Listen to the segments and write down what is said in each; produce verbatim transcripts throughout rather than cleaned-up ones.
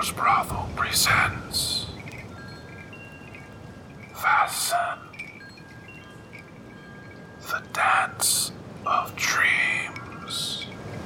Rose Brothel presents Fasten, the Dance of Dreams.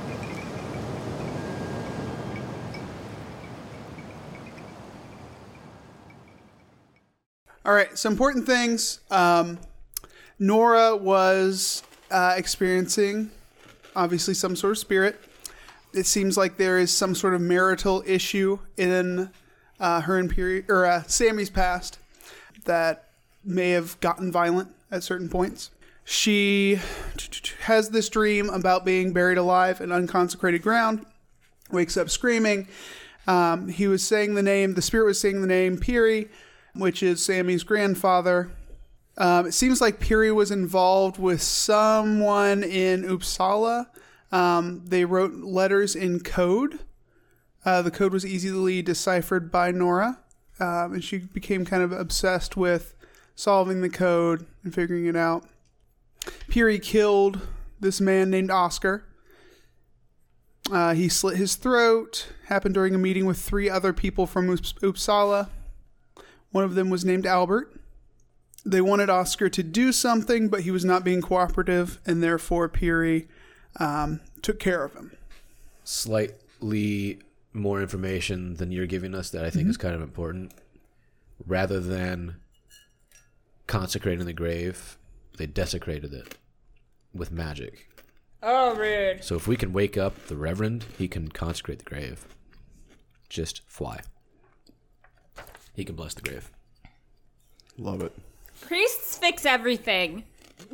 All right, some important things. Um, Nora was uh, experiencing, obviously, some sort of spirit. It seems like there is some sort of marital issue in uh, her and Piri, or uh, Sammy's past that may have gotten violent at certain points. She has this dream about being buried alive in unconsecrated ground, wakes up screaming. Um, he was saying the name, the spirit was saying the name Piri, which is Sammy's grandfather. Um, it seems like Piri was involved with someone in Uppsala. Um, they wrote letters in code. Uh, the code was easily deciphered by Nora, um, and she became kind of obsessed with solving the code and figuring it out. Piri killed this man named Oscar. Uh, he slit his throat. Happened during a meeting with three other people from Upps- Uppsala. One of them was named Albert. They wanted Oscar to do something, but he was not being cooperative, and therefore Piri um, took care of him. Slightly more information than you're giving us that I think mm-hmm. is kind of important. Rather than consecrating the grave, they desecrated it with magic. Oh, rude. So if we can wake up the Reverend, he can consecrate the grave. Just fly. He can bless the grave. Love it. Priests fix everything.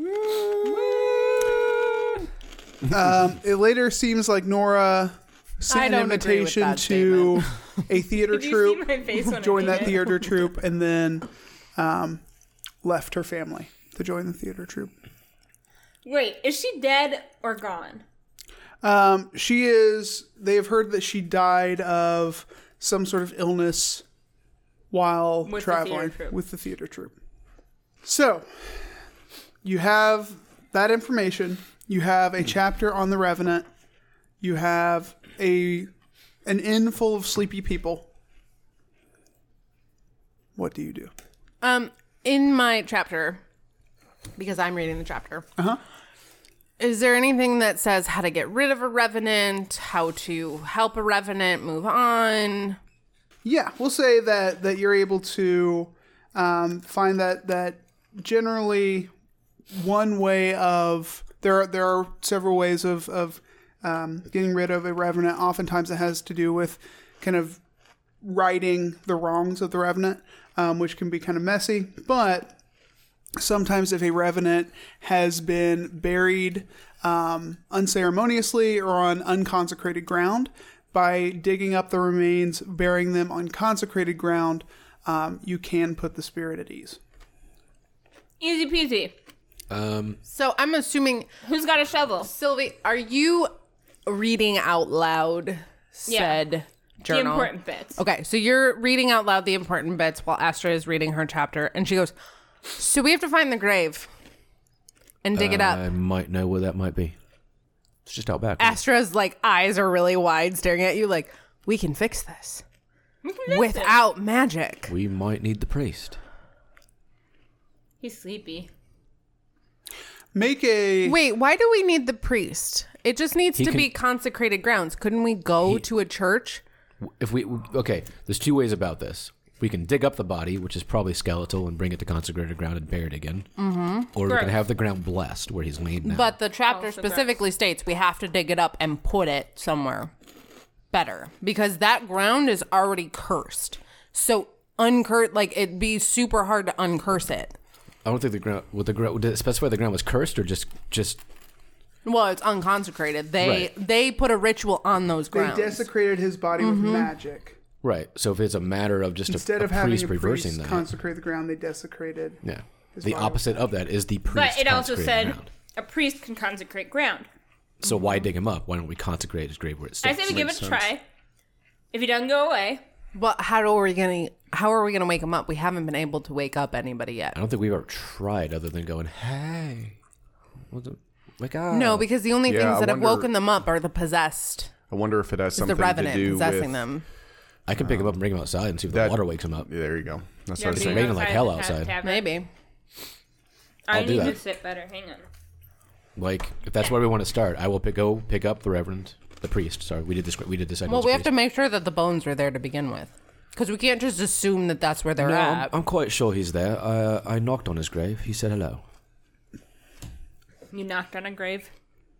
um, it later seems like Nora sent an invitation to a theater troupe, joined that theater troupe, and then um, left her family to join the theater troupe. Wait, is she dead or gone? Um, she is. They have heard that she died of some sort of illness while with traveling the with the theater troupe. So, you have that information. You have a chapter on the Revenant. You have a an inn full of sleepy people. What do you do? Um, in my chapter, because I'm reading the chapter. Uh-huh. Is there anything that says how to get rid of a Revenant, how to help a Revenant move on? Yeah, we'll say that, that you're able to um, find that that generally one way of there are, there are several ways of of um, getting rid of a Revenant. Oftentimes, it has to do with kind of righting the wrongs of the Revenant, um, which can be kind of messy. But sometimes, if a Revenant has been buried um, unceremoniously or on unconsecrated ground, by digging up the remains, burying them on consecrated ground, um, you can put the spirit at ease. Easy peasy. Um, so I'm assuming... Who's got a shovel? Sylvie, are you reading out loud said yeah. journal? The important bits. Okay, so you're reading out loud the important bits while Astra is reading her chapter, and she goes, so we have to find the grave and dig uh, it up. I might know where that might be. It's just out back. Astra's like eyes are really wide, staring at you like, we can fix this we can fix without it. magic. We might need the priest. He's sleepy. Make a... Wait, why do we need the priest? It just needs He to can- be consecrated grounds. Couldn't we go He- to a church? If we okay, there's two ways about this. We can dig up the body, which is probably skeletal, and bring it to consecrated ground and bury it again. Mm-hmm. Or we Gross. can have the ground blessed where he's laying now. But the chapter Oh, so specifically states we have to dig it up and put it somewhere better because that ground is already cursed. So uncur like it'd be super hard to uncurse it. I don't think the ground would the ground did it specify the ground was cursed or just just Well, it's unconsecrated. They Right. they put a ritual on those They grounds. desecrated his body Mm-hmm. with magic. right. So if it's a matter of just Instead a, a of having priest a reversing priest that, consecrate the ground, they desecrated. yeah, his the body opposite of that is the priest. But it also consecrating said ground. a priest can consecrate ground. So why dig him up? Why don't we consecrate his grave where it I stands? say we give it a try. If he doesn't go away, But how are we gonna how are we gonna wake him up? We haven't been able to wake up anybody yet. I don't think we've ever tried other than going, hey, what's up? Wake up. No, because the only Yeah, things I that have wonder- woken them up are the possessed. I wonder if it has It's the something to revenant do possessing with them. I can pick him up and bring him outside and see if That- the water wakes him up. Yeah, there you go. That's Yeah, what I was It's being saying. raining like outside hell the ta- outside. tavern. Maybe. I I'll do need that. to sit better. Hang on. Like, if that's where we want to start, I will pick, go pick up the Reverend, the priest. Sorry, we did this. We did this. Well, we have to make sure that the bones are there to begin with. Because we can't just assume that that's where they're No, I'm, at. I'm quite sure he's there. Uh, I knocked on his grave. He said hello. You knocked on a grave.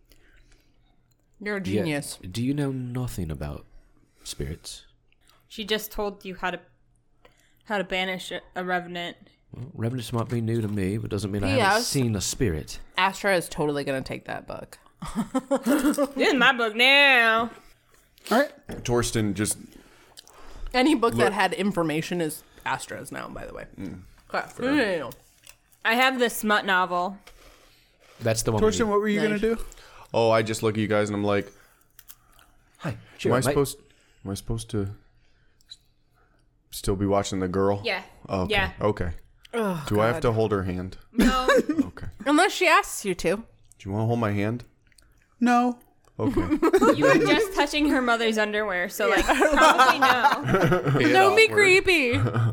You're a Yeah. genius. Do you know nothing about spirits? She just told you how to how to banish a, a revenant. Well, revenants might be new to me, but doesn't mean I P haven't S seen a spirit. Astra is totally going to take that book. This is my book now. All right. Torsten just Any book that had information is Astra's now, by the way. Okay. I have this smut novel. That's the one. we Torsten, need. what were you Nice. going to do? oh, I just look at you guys and I'm like, Hi. am Sure, I mate. supposed am I supposed to still be watching the girl? Yeah. Oh, okay. Yeah. Okay. Do I have to hold her hand? No. Okay. Unless she asks you to. Do you want to hold my hand? No. Okay. You were just touching her mother's underwear, so like probably no. Don't be creepy. All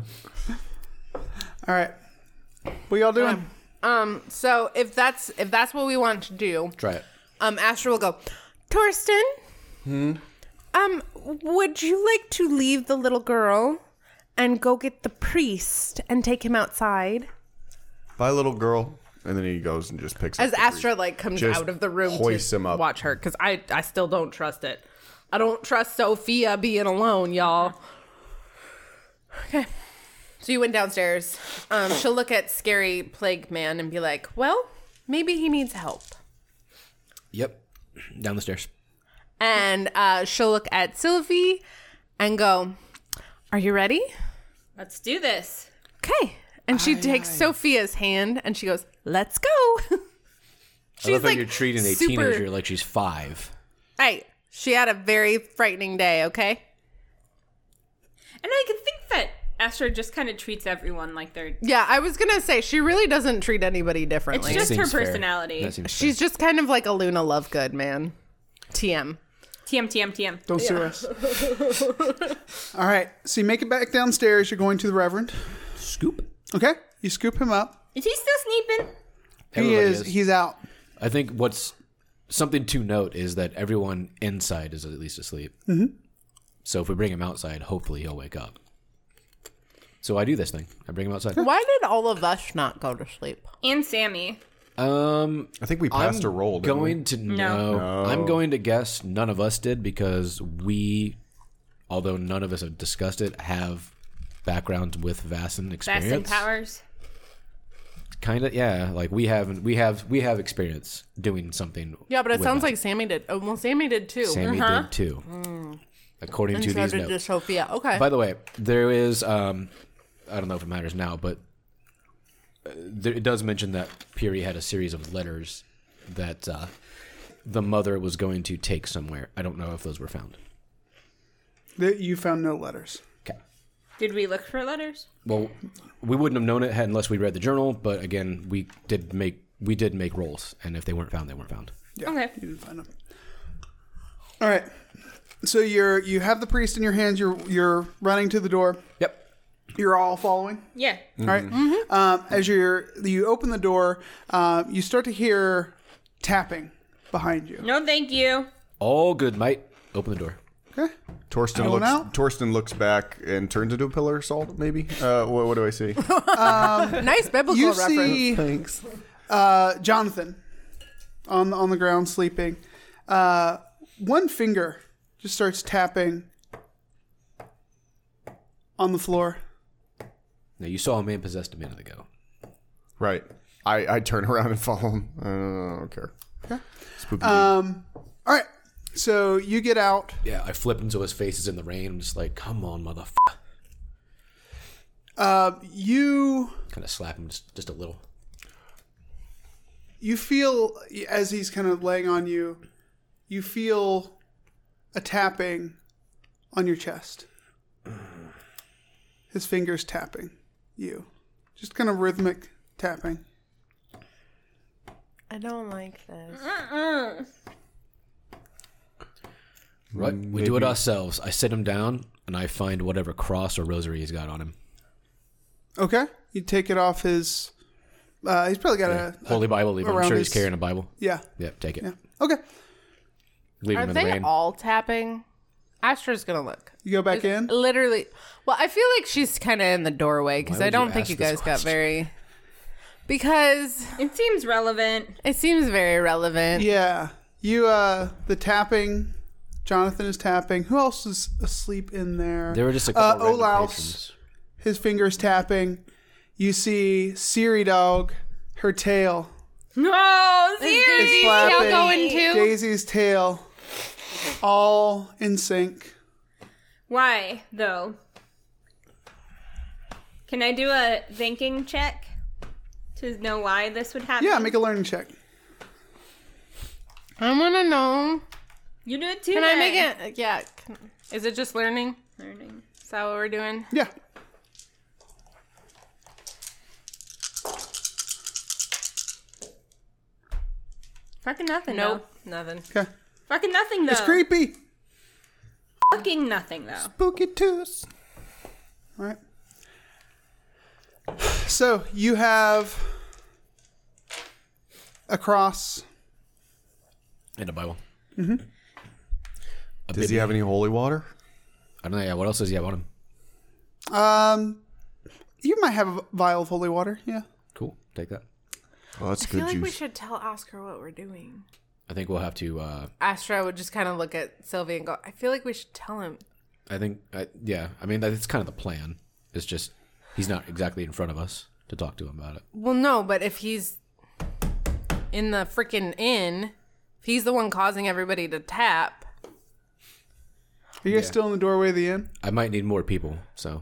right. What y'all doing? Um, so if that's if that's what we want to do, Try it. um, Astra will go, Torsten, hmm? um, would you like to leave the little girl and go get the priest and take him outside? Bye, little girl. And then he goes and just picks As up the Astra like comes Just out of the room hoists to him up. watch her, because I I still don't trust it. I don't trust Sophia being alone, y'all. Okay. So you went downstairs. Um, she'll look at scary plague man and be like, well, maybe he needs help. Yep. Down the stairs. And uh, she'll look at Sylvie and go, are you ready? Let's do this. Okay. And she takes Sophia's hand and she goes, let's go. I She's love how like you're treating a super- teenager like she's five. Hey, she had a very frightening day, okay? And I can think that Astra just kind of treats everyone like they're. Yeah, I was going to say, she really doesn't treat anybody It's differently. just her Seems fair. personality. That seems She's just kind of like a Luna Lovegood, man. T M. T M T M T M. Don't sue us. All right. So you make it back downstairs. You're going to the Reverend. fair. Scoop. Okay. You scoop him up. Is he still sleeping? He Everybody is, He's out. I think what's something to note is that everyone inside is at least asleep. Mm-hmm. So if we bring him outside, hopefully he'll wake up. So I do this thing. I bring him outside. Why did all of us not go to sleep? And Sammy. Um, I think we passed I'm a roll. Didn't going we? to No. no. I'm going to guess none of us did because we, although none of us have discussed it, have backgrounds with Vassin experience. Bastion powers. Kind of, yeah. Like we have, we have, we have experience doing something. Yeah, but it with sounds Vassin. like Sammy did. Oh, well, Sammy did too. Sammy did too, according And to so these did notes. Sophia. Okay. By the way, there is, um, I don't know if it matters now, but uh, there, it does mention that Piri had a series of letters that uh, the mother was going to take somewhere. I don't know if those were found. That You found no letters. Okay. Did we look for letters? Well, we wouldn't have known it had unless we read the journal. But again, we did make we did make rolls, and if they weren't found, they weren't found. Yeah, Okay. You didn't find them. All right. So you're you have the priest in your hands. You're you're running to the door. Yep. You're all following. Yeah. All right. Um, as you're you open the door, uh, you start to hear tapping behind you. No, thank you. All good, mate. Open the door. Okay. Torsten Going looks. out? Torsten looks back and turns into a pillar of salt. Maybe. Uh, what, what do I see? Nice biblical You reference. see Thanks. uh, Jonathan on on the ground sleeping. Uh, one finger just starts tapping on the floor. Now you saw a man possessed a minute ago. Right. I, I turn around and follow him. Uh, I don't care. Okay. Spooky. Um. All right. So you get out. Yeah, I flip until his face is in the rain. I'm just like, come on, motherfucker. Uh, you Kind of slap him just, just a little. you feel as he's kind of laying on you, you feel a tapping on your chest. His fingers tapping you, just kind of rhythmic tapping. I don't like this. Right, we do it ourselves. I sit him down. and I find whatever cross or rosary he's got on him. Okay. You take it off his. Uh, he's probably got Yeah. a Holy Bible. Leave it. I'm around sure his- he's carrying a Bible. Yeah. Yeah, take it. Yeah. Okay. Leave Are him in the they rain. all tapping? Astra's gonna look. You go back in. Literally. Well, I feel like she's kind of in the doorway because Why I would you don't think ask you this guys got question? very. Because It seems relevant. it seems very relevant. Yeah. You. Uh, the tapping. Jonathan is tapping. Who else is asleep in there? There were just a Uh, couple random Olaus. patrons. His fingers tapping. You see Siri Dog. Her tail. No, Is seriously. flapping. going too? Daisy's tail. All in sync. Why, though? Can I do a thinking check to know why this would happen? Yeah. Make a learning check. I want to know. You do it too. Can I then. make it? Yeah. Can, is it just learning? Learning. Is that what we're doing? Yeah. Fucking nothing. Nope. Nothing. Okay. Though. Fucking nothing though. It's creepy. Fucking nothing though. Spooky tooth. All right. So you have a cross. And a Bible. Does he have any holy water? I don't know. Yeah. What else does he have on him? Um, you might have a vial of holy water. Yeah. Cool. Take that. Oh, that's I good feel like juice. we should tell Oscar what we're doing. I think we'll have to. Uh, Astra would just kind of look at Sylvie and go, I feel like we should tell him. I think. I, yeah. I mean, that's kind of the plan. It's just he's not exactly in front of us to talk to him about it. Well, no, but if he's in the freaking inn, if he's the one causing everybody to tap. Are you guys still in the doorway of the inn? I might need more people. So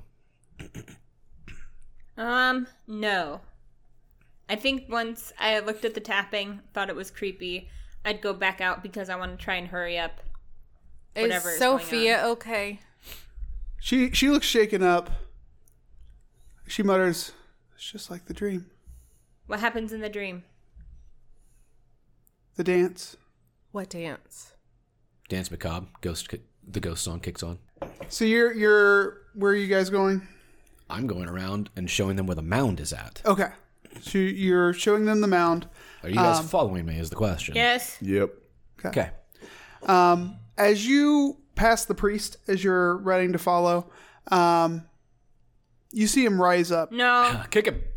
Um, no. I think once I looked at the tapping, thought it was creepy, I'd go back out because I want to try and hurry up. Whatever Is is going Sophia okay? She she looks shaken up. She mutters, "It's just like the dream, What happens in the dream? the dance." What dance? Dance Macabre. Ghost. ki- The ghost song kicks on. So you're you're where are you guys going? I'm going around and showing them where the mound is at. Okay. So you're showing them the mound. Are you guys following me? Is the question. Yes. Yep. Okay. As you pass the priest, as you're running to follow, um, you see him rise up. No. Kick him.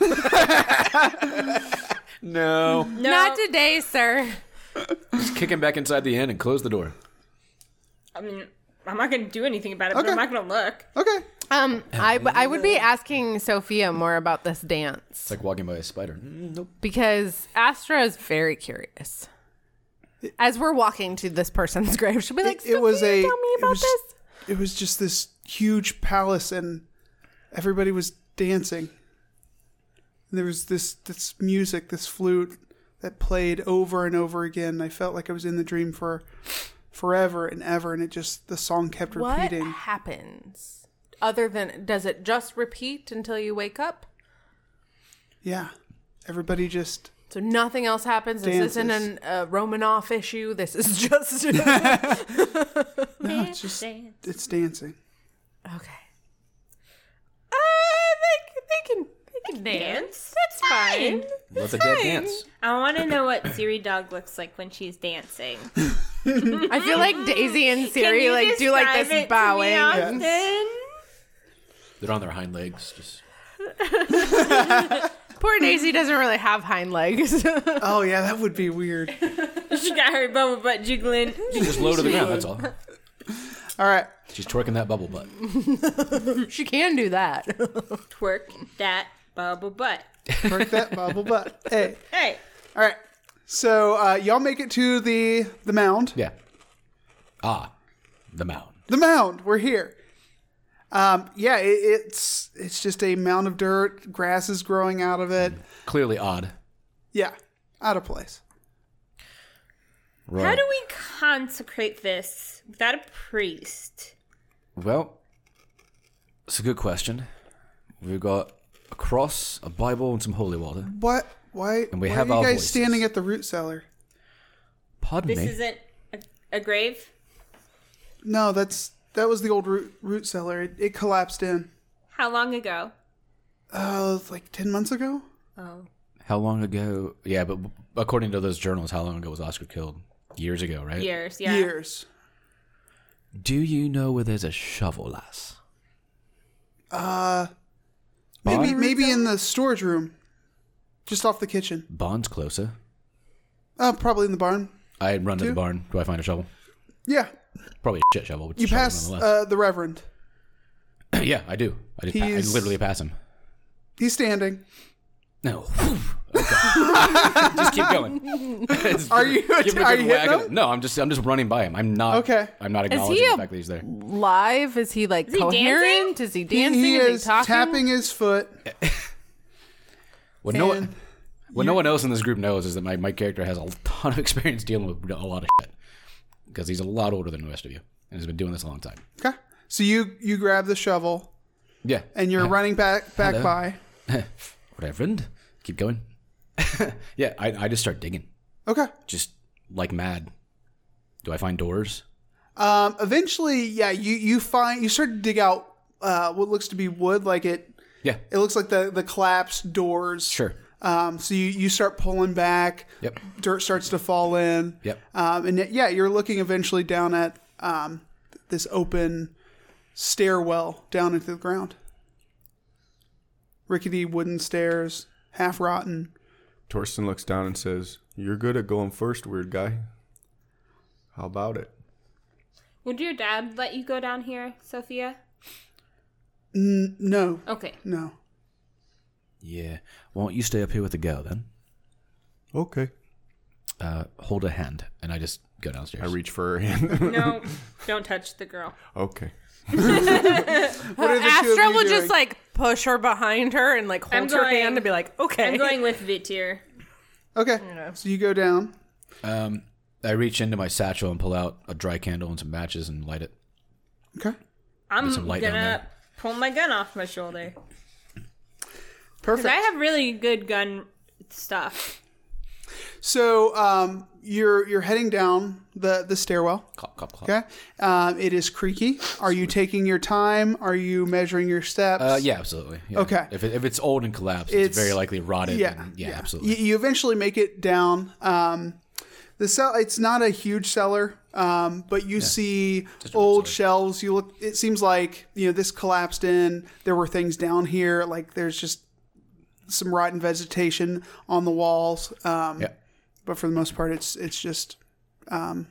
no. No. Not today, sir. Just kick him back inside the inn and close the door. I mean, I'm not going to do anything about it, but Okay. I'm not going to look. Okay. Um, I, I would be asking Sophia more about this dance It's like walking by a spider. Mm, nope. because Astra is very curious. As we're walking to this person's grave, she'll be like, It, it was "Sophia, a. tell me it about was, this." It was just this huge palace, and everybody was dancing. And there was this this music, this flute that played over and over again. I felt like I was in the dream for forever and ever, and it just the song kept What repeating. happens? Other than, does it just repeat until you wake up? Yeah, everybody just. So nothing else happens? This isn't Dances. a uh, Romanoff issue. This is just... No, it's just Dance. it's dancing. Okay. Uh, they, they can they can dance. Dance? That's fine. Let the dead dance. I want to know what Siri Dog looks like when she's dancing. I feel like Daisy and Can Siri you like do like describe this it to bowing. me, and- Austin? They're on their hind legs. Just Poor Daisy doesn't really have hind legs. Oh yeah, that would be weird. She got her bubble butt jiggling. just low to the ground. That's all. All right, She's twerking that bubble butt. She can do that. Twerk that bubble butt. work that bubble butt. Hey, Hey. all right. So uh, y'all make it to the the mound. Yeah. Ah, the mound. The mound. We're here. Um, yeah, it, it's it's just a mound of dirt. Grass is growing out of it. Clearly odd. Yeah, out of place. Right. How do we consecrate this without a priest? Well, it's a good question. We've got a cross, a Bible, and some holy water. What? Why? And we why have are you our guys voices. standing at the root cellar? Pardon This me. isn't a, a grave? No, that's that was the old root, root cellar. It, it collapsed in. How long ago? Uh, like ten months ago. Oh. How long ago? Yeah, but according to those journals, how long ago was Oscar killed? Years ago, right? Years, yeah. Years. Do you know where there's a shovel, lass? Uh, maybe Barn? maybe in the storage room, just off the kitchen. Barn's closer. Uh, probably in the barn. I run to Two? the barn. Do I find a shovel? Yeah, Probably a shit shovel. But you a shovel pass nonetheless. uh, the Reverend. Yeah, I do. I, just pa- I He's- literally pass him. He's standing. No. Okay. Just keep going. Just Are you- give him a are good you hitting whack. him? No, I'm just I'm just running by him. I'm not. Okay. I'm not he acknowledging a- the fact that he's there. Live? Is he like he coherent? Is he He, dancing? he is is he talking? tapping his foot. What no And one, what no one else in this group knows is that my, my character has a ton of experience dealing with a lot of shit because he's a lot older than the rest of you and has been doing this a long time. Okay, so you you grab the shovel Yeah. and you're running back back Hello. by. Reverend, keep going. Yeah, I I just start digging, Okay. just like mad. Do I find doors? Um, eventually, yeah, you you find you start to dig out uh, what looks to be wood, like it. Yeah. It looks like the the collapsed doors. Sure. Um, so you, you start pulling back. Yep. Dirt starts to fall in. Yep. Um, and yeah, you're looking eventually down at um, this open stairwell down into the ground. Rickety wooden stairs, half rotten. Torsten looks down and says, "You're good at going first, weird guy. How about it?" Would your dad let you go down here, Sophia? N- no, Okay. no. Yeah. Why don't you stay up here with the girl then? Okay. Uh, hold a hand, and I just go downstairs. I reach for her hand. No, don't touch the girl. Okay. What are the two of Astra you will doing? just like push her behind her and like I'm hold her going- hand and be like, okay. I'm going with Vitir. Okay, so you go down. Um, I reach into my satchel and pull out a dry candle and some matches and light it. Okay, I'm some light down gonna there. pull my gun off my shoulder. perfect. Because I have really good gun stuff. So um, you're you're heading down the the stairwell. Clop, clop, clop. Okay, um, it is creaky. Are you taking your time? Are you measuring your steps? Uh, yeah, absolutely. Yeah. Okay. If, it, if it's old and collapsed, It's- it's, very likely rotted. Yeah, and- yeah, absolutely. You, you eventually make it down. Um, the cell. It's not a huge cellar, um, but you see Just a root old cellar. shelves. You look. It seems like you know this collapsed in. There were things down here. Like there's just some rotten vegetation on the walls. Um, Yeah. But for the most part, it's it's just um,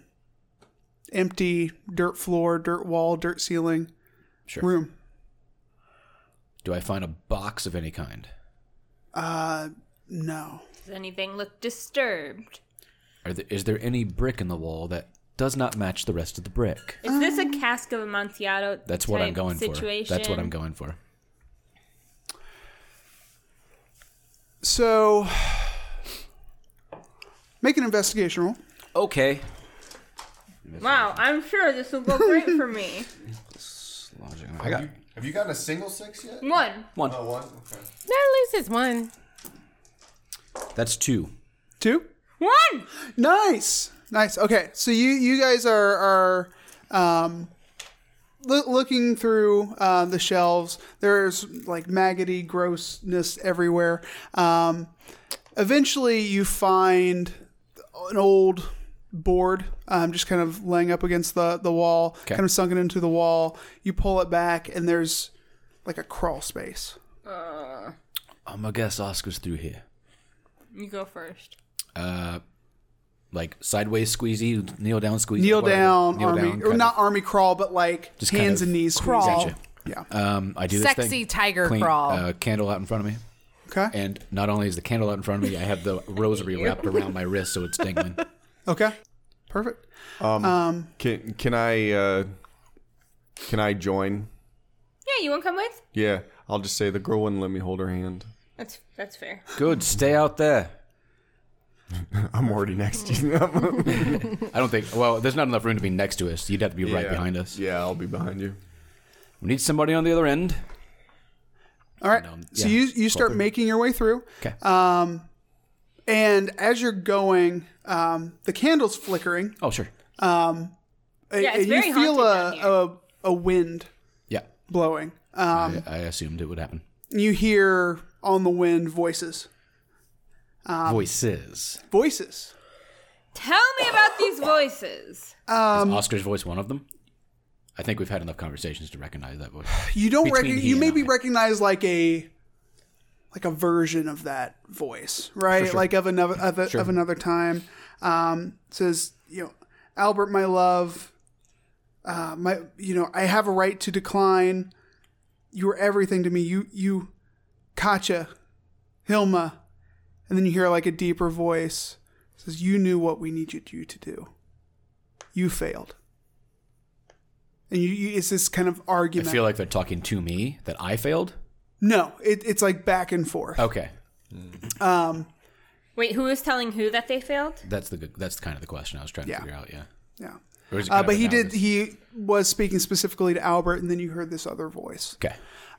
empty dirt floor, dirt wall, dirt ceiling Sure. room. Do I find a box of any kind? Uh, no. Does anything look disturbed? Are there, is there any brick in the wall that does not match the rest of the brick? Is this a cask of Amontillado That's what I'm type going situation? for. That's what I'm going for. So, make an investigation roll. Okay. Wow, I'm sure this will go great for me. I got Have you gotten a single six yet? One. one. Oh, one. Okay. At least it's one. That's two. Two. One! Nice, nice. Okay, so you you guys are are um, loo- looking through uh, the shelves. There's like maggoty grossness everywhere. Um, eventually, you find an old board, um, just kind of laying up against the the wall, Okay. kind of sunken into the wall. You pull it back, and there's like a crawl space. Uh, I'm gonna guess Oscar's through here. you go first. Uh, like sideways squeezy, kneel down squeezy. Kneel whatever. down, Kneel army, down, or kind not of- army crawl, but like Just kind hands of and knees crawl. squeeze. Gotcha. Yeah. Um, I do this Sexy thing. tiger Clean, crawl. Uh, candle out in front of me. Okay. And not only is the candle out in front of me, I have the rosary wrapped around my wrist so it's dangling. Okay. Perfect. Can can I uh, can I join? Yeah, you want to come with? Yeah, I'll just say the girl wouldn't let me hold her hand. That's that's fair. Good, stay out there. I'm already next to you. I don't think, well, there's not enough room to be next to us. You'd have to be right Yeah. behind us. Yeah, I'll be behind you. We need somebody on the other end. All right. um, so yeah, you you start through. making your way through, Okay. and as you're going, um, the candle's flickering. oh, sure. and Yeah, it's and very you feel haunted a, down a a wind Yeah. blowing. Um, I, I assumed it would happen. you hear on the wind voices. Voices. Voices. Tell me about these voices. Is Oscar's voice one of them? I think we've had enough conversations to recognize that voice. You don't Between recognize. he You and maybe I. recognize like a like a version of that voice, right? sure. Like of another of, a, Sure. of another time. Um, it says, you know, Albert, my love, uh, my, you know, I have a right to decline. You were everything to me. You, you, Katja, Hilma, and then you hear like a deeper voice. It says, you knew what we needed you to do. You failed. And you, you, it's this kind of I argument. feel like they're talking to me that I failed. No, it, it's like back and forth. Okay, Wait, who is telling who that they failed? that's the good- that's kind of the question I was trying to Yeah. figure out. Yeah, Yeah. Or is it Uh, kind but of he did. analogous? He was speaking specifically to Albert, and then you heard this other voice. Okay.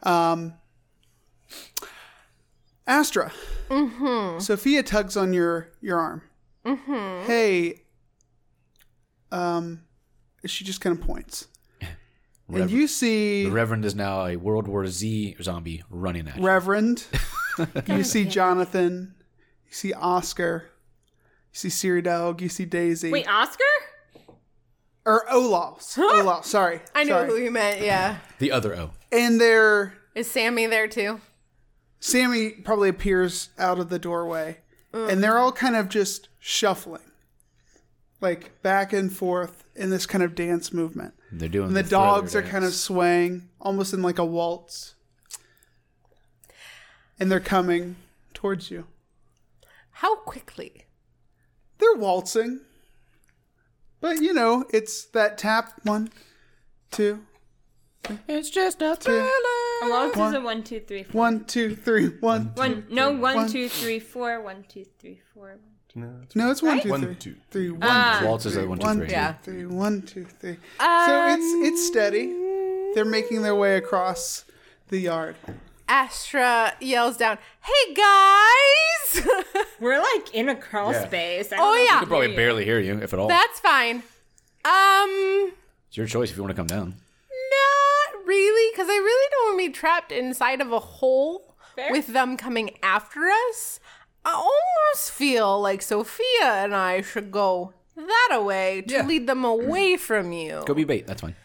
Astra. Mm-hmm. Sophia tugs on your your arm. Mm-hmm. Hey. Um, she just kind of points, and Reverend- you see The Reverend is now a World War Z zombie running at you. Reverend. You see Jonathan. You see Oscar. You see Siri Dog. You see Daisy. Wait, Oscar? or Olaf. Olaf. Sorry. I knew sorry. who you meant. Yeah. The other O. And they're. Is Sammy there too? Sammy probably appears out of the doorway, and they're all kind of just shuffling, like back and forth in this kind of dance movement. They're doing And the, the dogs are thriller kind of dance. swaying, almost in like a waltz. And they're coming towards you. How quickly? They're waltzing. But, you know, it's that tap. One, two, It's just a thriller. How long is One. it? One, two, three, four. one, two, three, one. One, no, one, one. two, three, four. One, two, three, four. No, it's one, two, One, three. two, Three, one, Ah. Waltz is a one, two, one, three. two, Yeah. three, one, two, three. So it's it's steady. They're making their way across the yard. Astra yells down, "Hey guys!" We're like in a crawl Yeah. space. I Oh, don't know if yeah. you I could probably hear you. barely hear you, if at all. That's fine. Um, It's your choice if you want to come down. not really, because I really don't want to be trapped inside of a hole Fair. with them coming after us. I almost feel like Sophia and I should go that away to Yeah. lead them away from you. Go be bait. That's fine.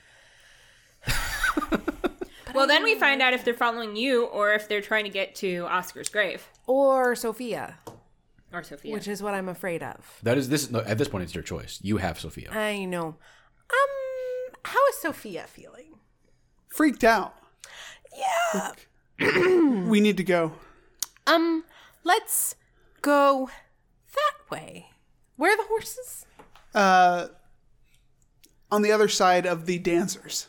Well, then we find out if they're following you or if they're trying to get to Oscar's grave Or Sophia, or Sophia. which is what I'm afraid of. That is this. No, at this point, it's your choice. You have Sophia. I know. Um, how is Sophia feeling? Freaked out. Yeah. We need to go. Um, let's go that way. Where are the horses? Uh, on the other side of the dancers.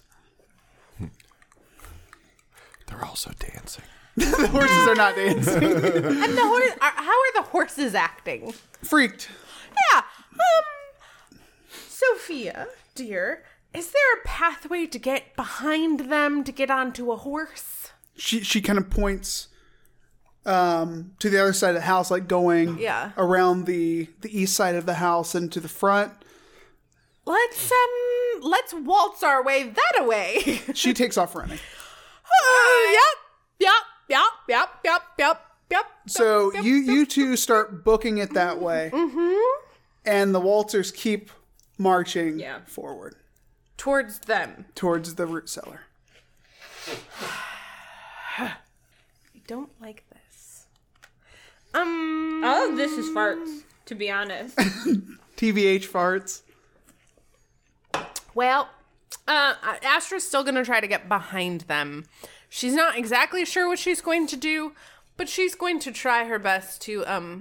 They're also dancing. The horses are not dancing. And the horse. Are, how are the horses acting? Freaked. Yeah. Um, Sophia, dear, is there a pathway to get behind them to get onto a horse? She she kind of points um, to the other side of the house, like going Yeah. around the the east side of the house and to the front. Let's um, let's waltz our way that way. She takes off running. Oh, yep, yep, yep, yep, yep, yep, yep. So you you two start booking it that way, mm-hmm. and the waltzers keep marching Yeah. forward Towards them. towards the root cellar. I don't like this. Um. All of this is farts, to be honest. T V H farts. Well, uh, Astra's still gonna try to get behind them. She's not exactly sure what she's going to do, but she's going to try her best to, um,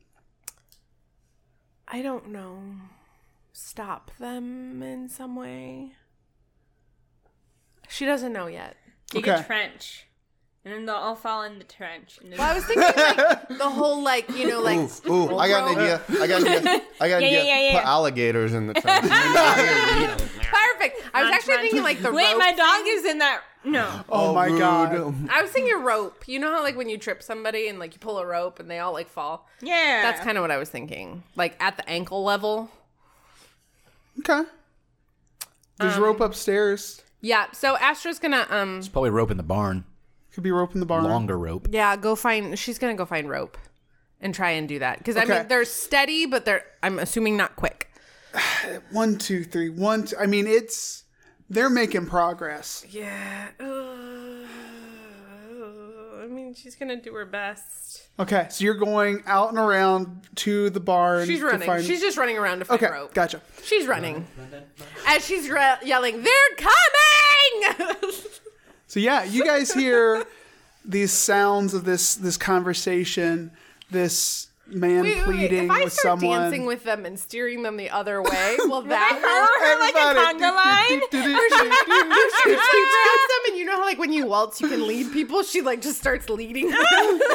I don't know, stop them in some way. She doesn't know yet. Dig Okay. a trench. And then they'll all fall in the trench. And then Well, I was thinking like the whole like you know like Ooh, I got an idea. I got an idea. I got an Yeah, idea. yeah, yeah, yeah. Put alligators in the trench. You out here and eat 'em. perfect. I was Crunch, actually crunch. thinking like the Wait, rope. my dog is in that. No. Oh, my god! Rude. I was thinking rope. You know how like when you trip somebody and like you pull a rope and they all like fall. Yeah. That's kind of what I was thinking. Like at the ankle level. Okay. There's Um, rope upstairs. Yeah, so Astra's gonna um It's probably rope in the barn. Could be rope in the barn. Longer rope. yeah, go find she's gonna go find rope and try and do that. Because I Okay. mean they're steady, but they're I'm assuming not quick. One, two, three. One, two. I mean, it's they're making progress. Yeah. Uh, I mean she's gonna do her best. Okay, so you're going out and around to the barn. She's to running. find- She's just running around to find okay. rope. Gotcha. She's running. As she's re- yelling, "They're coming!" So yeah, you guys hear these sounds of this this conversation, this man Wait, wait, wait. pleading If I with start someone. dancing with them and steering them the other way, will that Or like a conga line? She grabs them, and you know how like when you waltz, you can lead people. She like just starts leading them.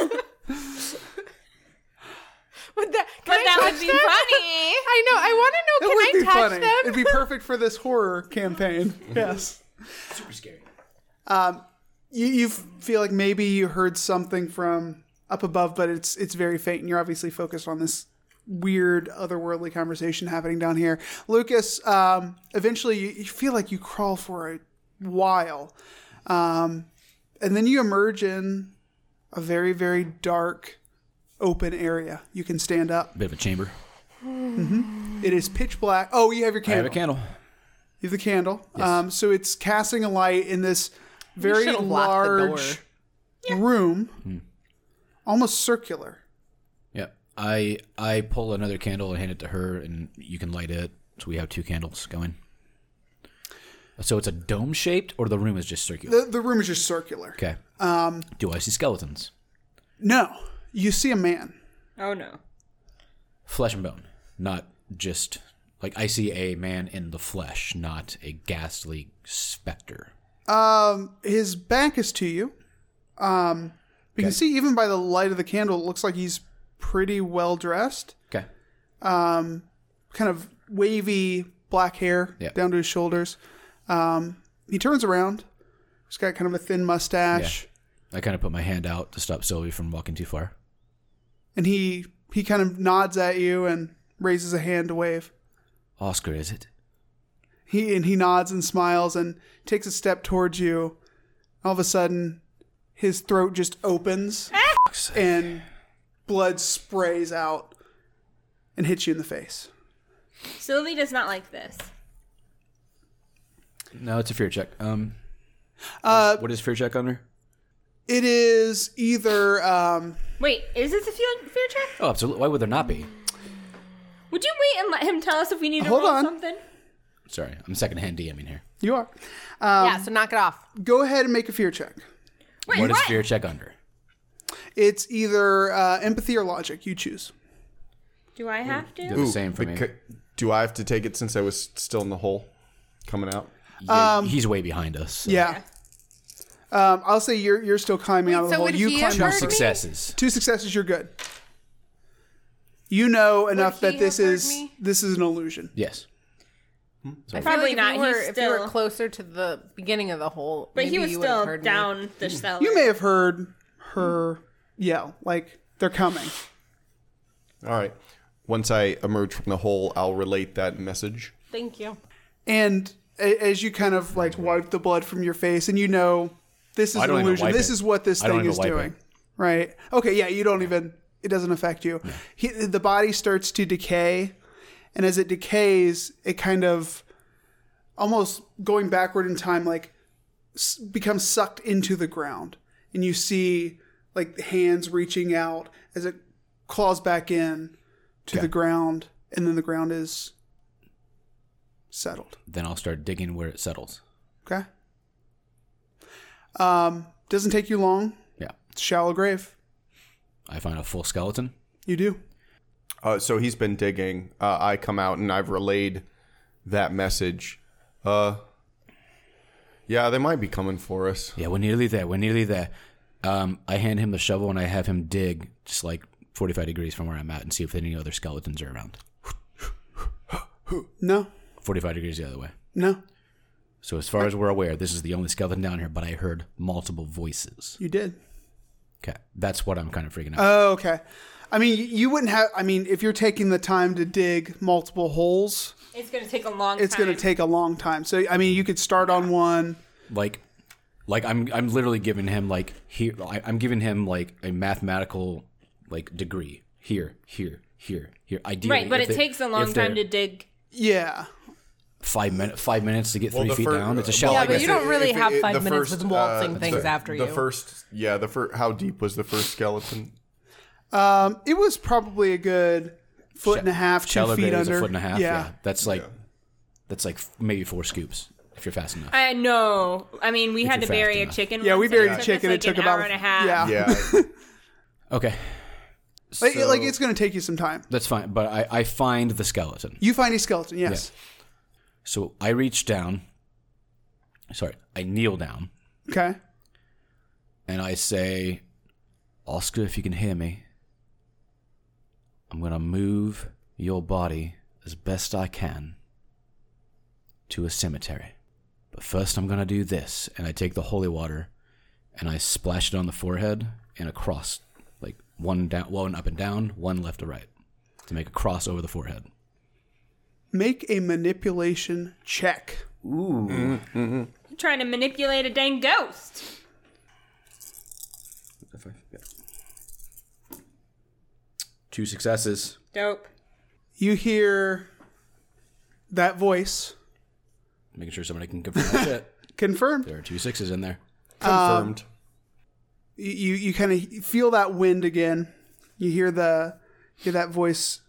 Would that, can But I that touch would be them? funny. I know. I want to It know. Can would I be touch funny. them? It'd be perfect for this horror campaign. Yes. Super scary. You you feel like maybe you heard something from up above, but it's it's very faint, and you're obviously focused on this weird otherworldly conversation happening down here. Lucas, um, eventually you, you feel like you crawl for a while, um, and then you emerge in a very very dark, open area. You can stand up. Bit of a chamber. It is pitch black. Oh, you have your I candle. have a candle. You have the candle. Yes. Um, so it's casting a light in this very should've locked the large room, almost circular. Yep. I I pull another candle and hand it to her, and you can light it. So we have two candles going. So it's a dome shaped, or the room is just circular. The, the room is just circular. Okay. Um. Do I see skeletons? No, you see a man. Oh no. Flesh and bone, not just like I see a man in the flesh, not a ghastly specter. Um, his back is to you. Um, you can see even by the light of the candle, it looks like he's pretty well dressed. Okay. Kind of wavy black hair Yeah. down to his shoulders. Um, he turns around. He's got kind of a thin mustache, I kind of put my hand out to stop Sylvie from walking too far. and he he kind of nods at you and raises a hand to wave. Oscar, is it? He and he nods and smiles and takes a step towards you. All of a sudden, his throat just opens and blood sprays out and hits you in the face. Sylvie does not like this. No, it's a fear check. Um. Uh, what is fear check under? It is either um, Wait, is this a fear, fear check? Oh, absolutely. Why would there not be? Would you wait and let him tell us if we need to Hold roll on. something? Sorry, I'm secondhand DMing here. you are. yeah, so knock it off. Go ahead and make a fear check. Wait, What is what? fear check under? It's either uh, empathy or logic. You choose. Do I have to? They're the same for me. Beca- Do I have to take it since I was still in the hole coming out? Yeah, he's way behind us. so- Yeah. Um, I'll say you're you're still climbing out of the so hole. would You he climb have Two heard out. me? successes. Two successes. You're good. You know enough he that this have heard is me? this is an illusion. Yes. I feel Probably like if not. You were, He's if you were still- closer to the beginning of the hole, But maybe he was you would have still heard me. down the cellar. You may have heard her yell, like they're coming. All right. Once I emerge from the hole, I'll relate that message. Thank you. And a- as you kind of like wipe the blood from your face, and you know this is I an don't even illusion. wipe This it. is what this I don't thing even is wipe doing, it. right? Okay, yeah. You don't even. It doesn't affect you. He, the body starts to decay, and as it decays, it kind of almost going backward in time, like s- becomes sucked into the ground, and you see like hands reaching out as it claws back in to Okay. the ground, and then the ground is settled. Then I'll start digging where it settles. Okay. Um, doesn't take you long. Yeah. It's a shallow grave. I find a full skeleton. You do. Uh, so he's been digging. Uh, I come out and I've relayed that message. Uh, yeah, they might be coming for us. Yeah, we're nearly there. We're nearly there. Um, I hand him the shovel and I have him dig just like forty-five degrees from where I'm at and see if any other skeletons are around. No. forty-five degrees the other way. No. So as far as we're aware, this is the only skeleton down here, but I heard multiple voices. You did. Okay. That's what I'm kind of freaking out. Oh, okay. I mean, you wouldn't have. I mean, if you're taking the time to dig multiple holes, It's going to take a long it's time. going to take a long time. So, I mean, you could start on one. Like, like I'm I'm literally giving him like here. I, I'm giving him like a mathematical like degree here, here, here, here. Ideally, Right, but if it they- takes a long if they're time to dig. Yeah. five minutes. Five minutes to get Well, three the feet fir- down. It's a well, shallow. Yeah, I but guess you don't it- really if have it- five the minutes first, with waltzing uh, things the, after the you. first, yeah, the first. How deep was the first skeleton? Um, it was probably a good foot and a half, two shallow feet grade is under. a foot and a half. Yeah. Yeah, that's like that's like maybe four scoops if you're fast enough. I know. I mean, we had to you're fast bury a enough. chicken. Yeah, we once, buried and a it chicken. us, It took like, an about hour and a half. Yeah. Yeah, Okay, Like, So- like it's going to take you some time. that's fine. But I, I find the skeleton. You find a skeleton, yes. So I reach down. Sorry, I kneel down Okay. and I say, Oscar, if you can hear me, I'm going to move your body as best I can to a cemetery. But first I'm going to do this. And I take the holy water and I splash it on the forehead in a cross. Like one down, one up and down, one left to right. To make a cross over the forehead. Make a manipulation check. You're trying to manipulate a dang ghost. Two successes. Dope. You hear that voice. Making sure somebody can confirm that shit. Confirmed. There are two sixes in there. confirmed. You you kind of feel that wind again. You hear the hear that voice.